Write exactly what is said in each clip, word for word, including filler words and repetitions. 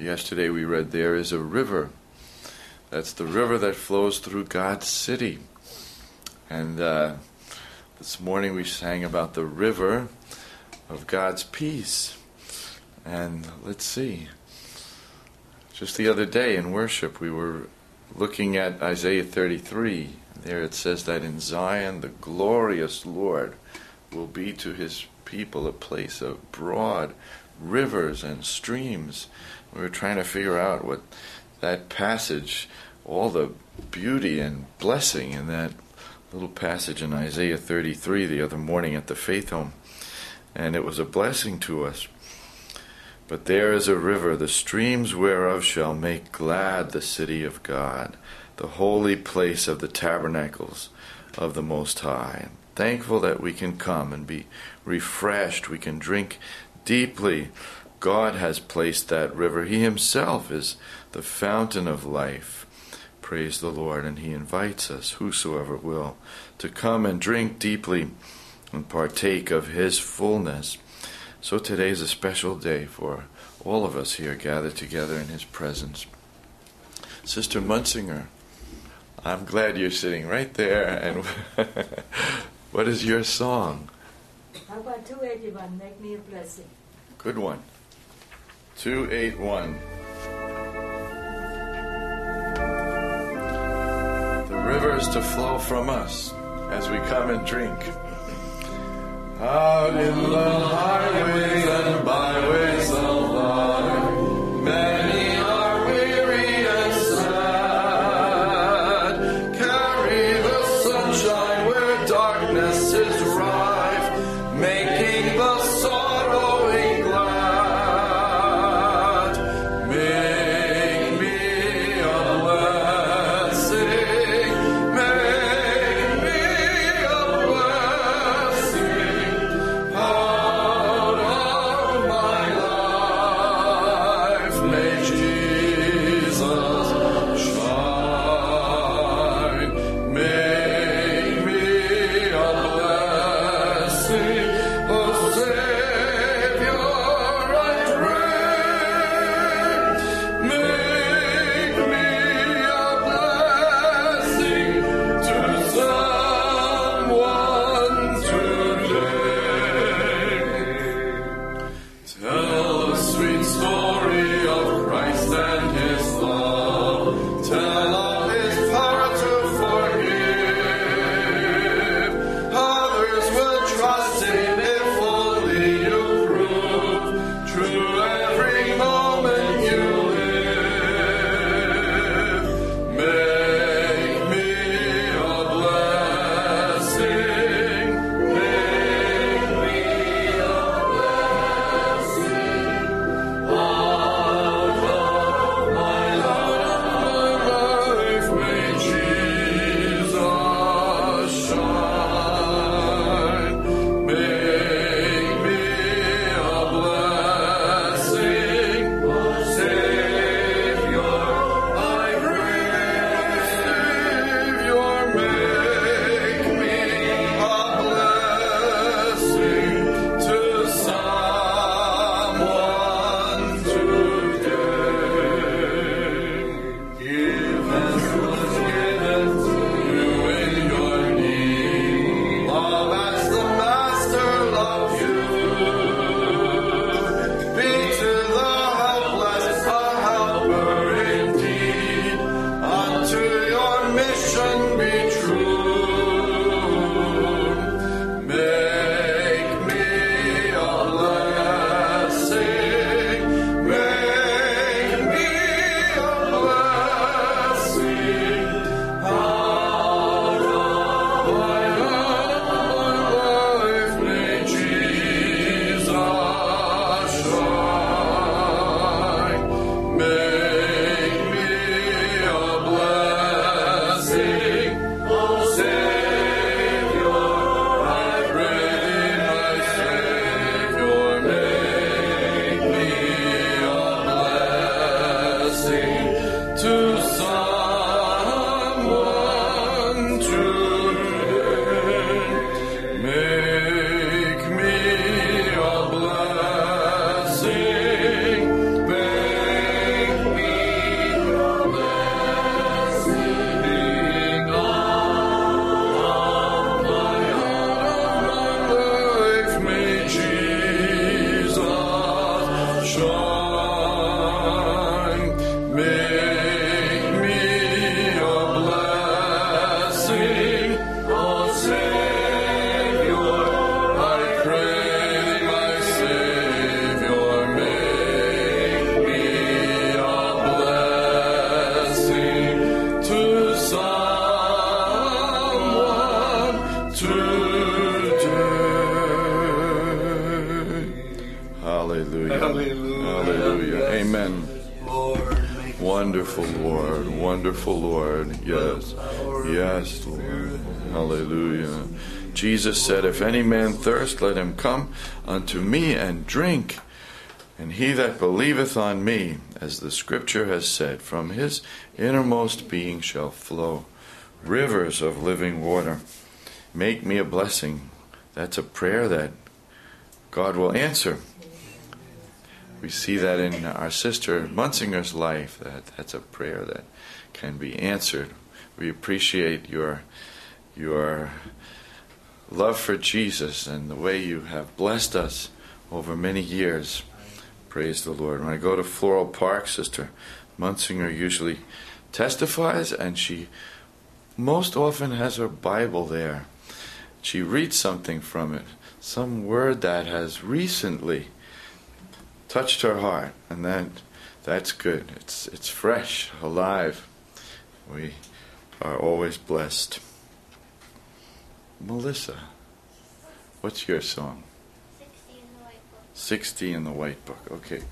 Yesterday we read, there is a river. That's the river that flows through God's city. And uh, this morning we sang about the river of God's peace. And let's see. Just the other day in worship we were looking at Isaiah thirty-three. There it says that in Zion the glorious Lord will be to his people a place of broad rivers and streams. We were trying to figure out what that passage, all the beauty and blessing in that little passage in Isaiah thirty-three the other morning at the Faith Home. And it was a blessing to us. But there is a river, the streams whereof shall make glad the city of God, the holy place of the tabernacles of the Most High. Thankful that we can come and be refreshed. We can drink deeply. God has placed that river. He himself is the fountain of life. Praise the Lord. And he invites us, whosoever will, to come and drink deeply and partake of his fullness. So today is a special day for all of us here gathered together in his presence. Sister Munsinger, I'm glad you're sitting right there. And what is your song? How about two eighty-one, Make Me a Blessing? Good one. two eighty-one. The rivers to flow from us as we come and drink. Out in the highways and byways of life, many are weary and sad. Carry the sunshine where darkness is rife, making the sorrowing glad. Make me a blessing, make me a blessing. Out of my life. Wonderful Lord, wonderful Lord, yes, yes, Lord, hallelujah. Jesus said, if any man thirst, let him come unto me and drink. And he that believeth on me, as the scripture has said, from his innermost being shall flow rivers of living water. Make me a blessing. That's a prayer that God will answer. We see that in our sister Munsinger's life, that that's a prayer that can be answered. We appreciate your your love for Jesus and the way you have blessed us over many years. Praise the Lord. When I go to Floral Park, Sister Munsinger usually testifies, and she most often has her Bible there. She reads something from it, some word that has recently touched her heart, and that that's good. It's it's fresh, alive. We are always blessed. Melissa, what's your song? Sixty in the White Book. Sixty in the White Book. Okay.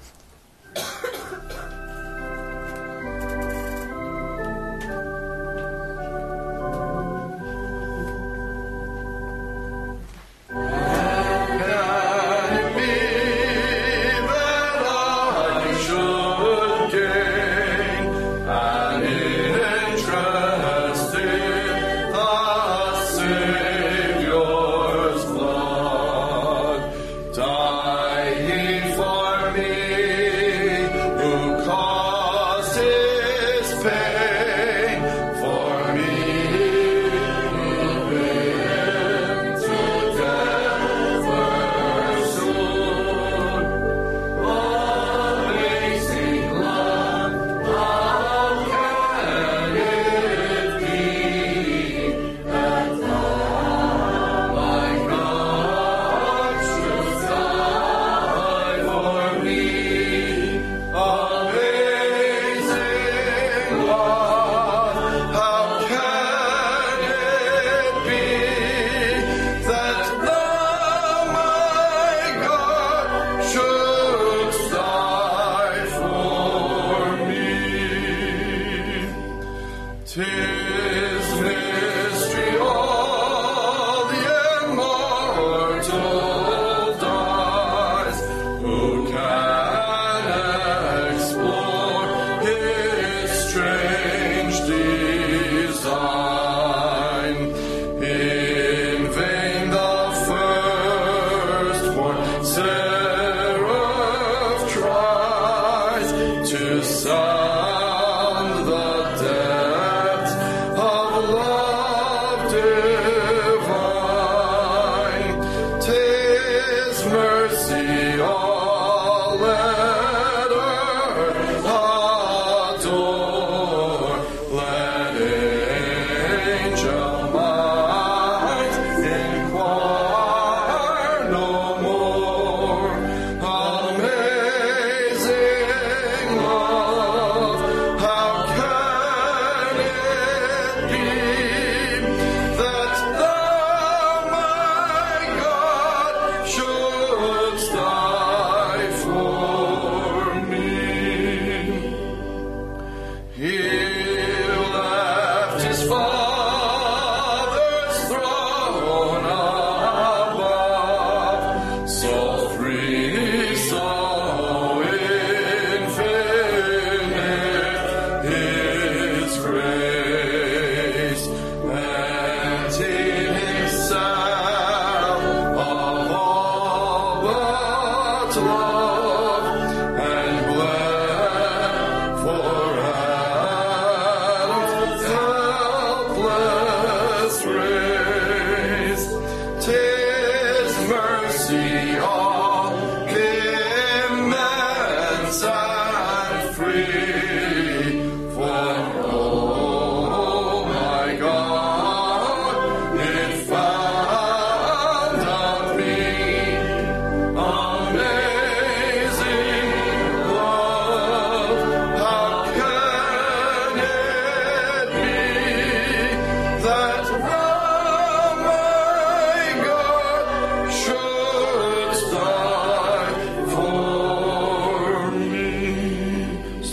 Amazing love.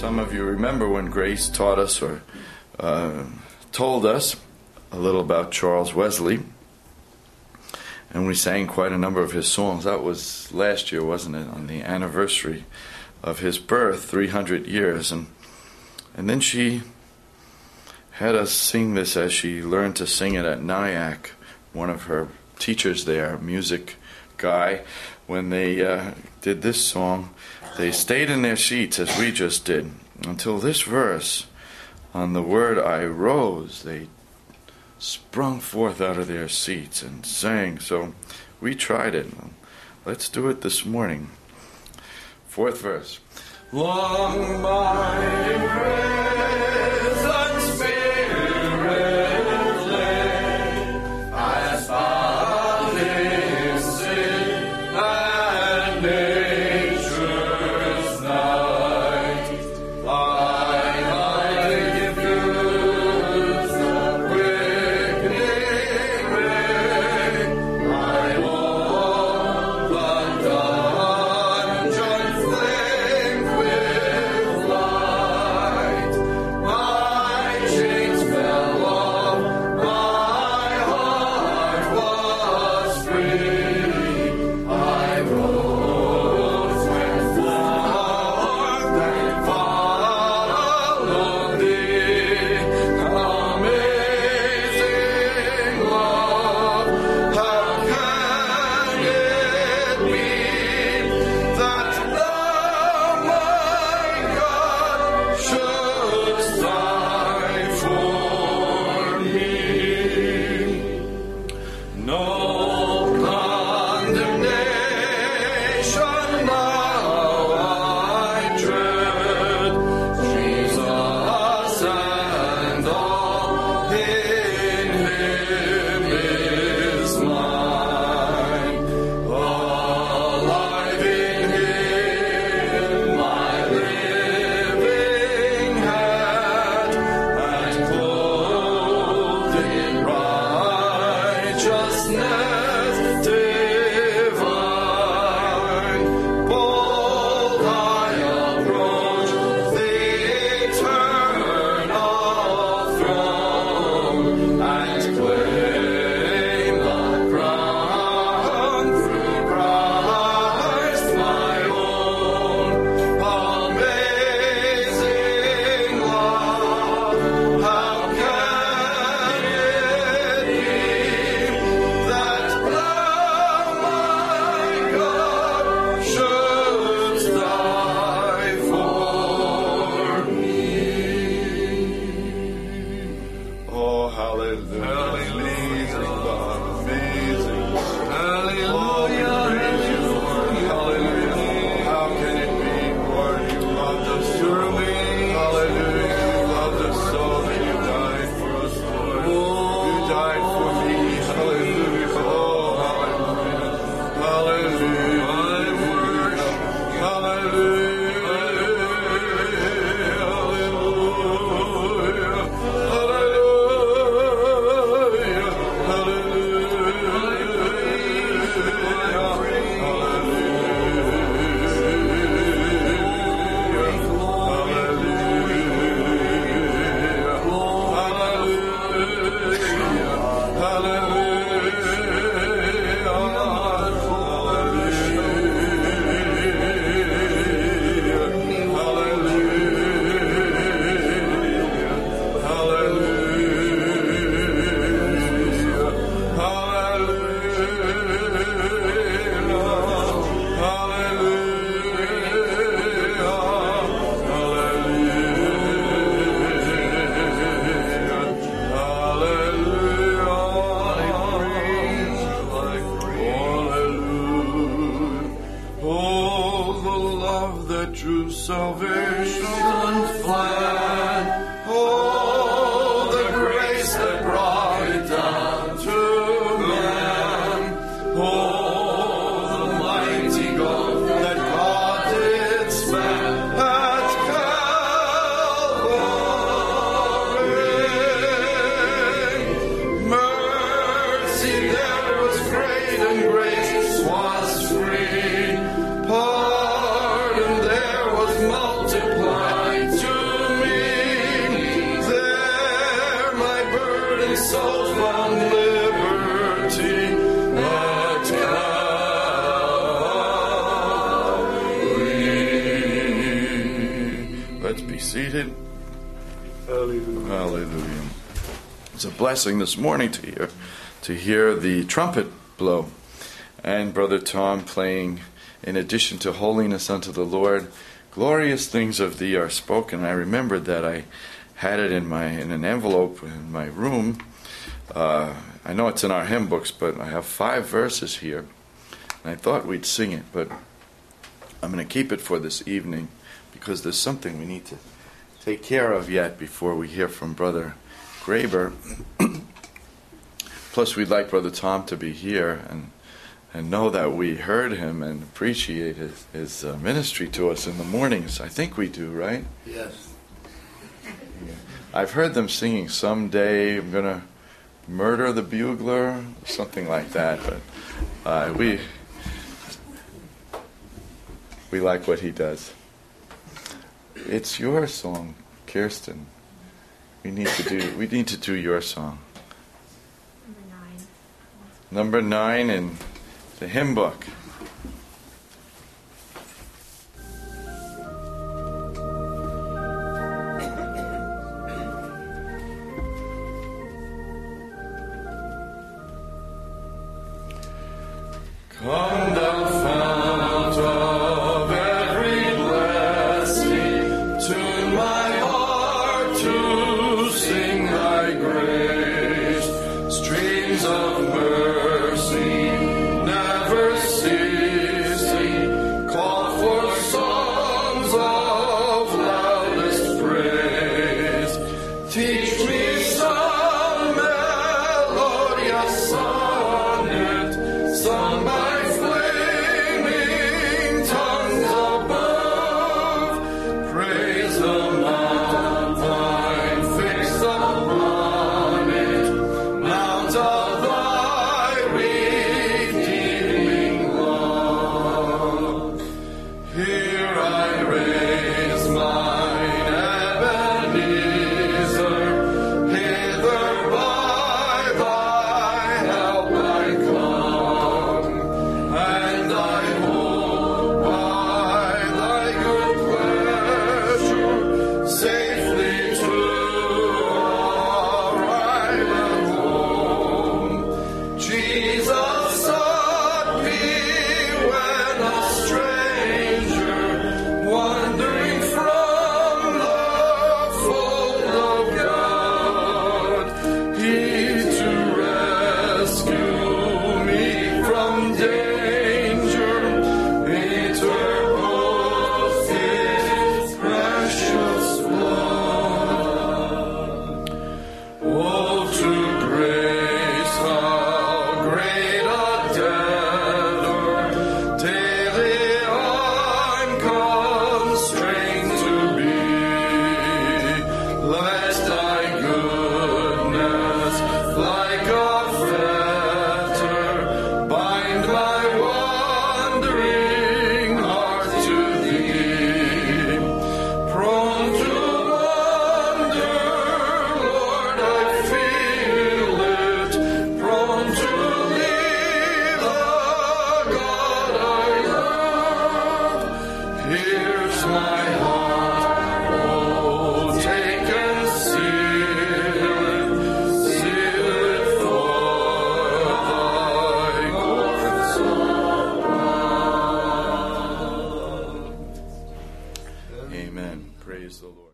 Some of you remember when Grace taught us or uh, told us a little about Charles Wesley, and we sang quite a number of his songs. That was last year, wasn't it, on the anniversary of his birth, three hundred years. And and then she had us sing this as she learned to sing it at Nyack. One of her teachers there, music guy, when they uh, did this song, they stayed in their seats as we just did until this verse, on the word I rose, they sprung forth out of their seats and sang. So we tried it. Let's do it this morning. Fourth verse. Long my prison spirit lay, as found in sin and nature's night. I might give you the quickening ray. I won't but dungeon flame with light. seated. Hallelujah. Hallelujah. It's a blessing this morning to hear, to hear the trumpet blow. And Brother Tom playing, in addition to holiness unto the Lord, glorious things of thee are spoken. I remembered that I had it in my in an envelope in my room. Uh, I know it's in our hymn books, but I have five verses here. And I thought we'd sing it, but I'm going to keep it for this evening because there's something we need to take care of yet before we hear from Brother Graber. Plus, we'd like Brother Tom to be here and and know that we heard him and appreciate his, his uh, ministry to us in the mornings. I think we do, right? Yes. Yeah. I've heard them singing, "Someday I'm going to murder the bugler," something like that. But uh, we we like what he does. It's your song, Kirsten. We need to do we need to do your song. Number nine. Number nine in the hymn book.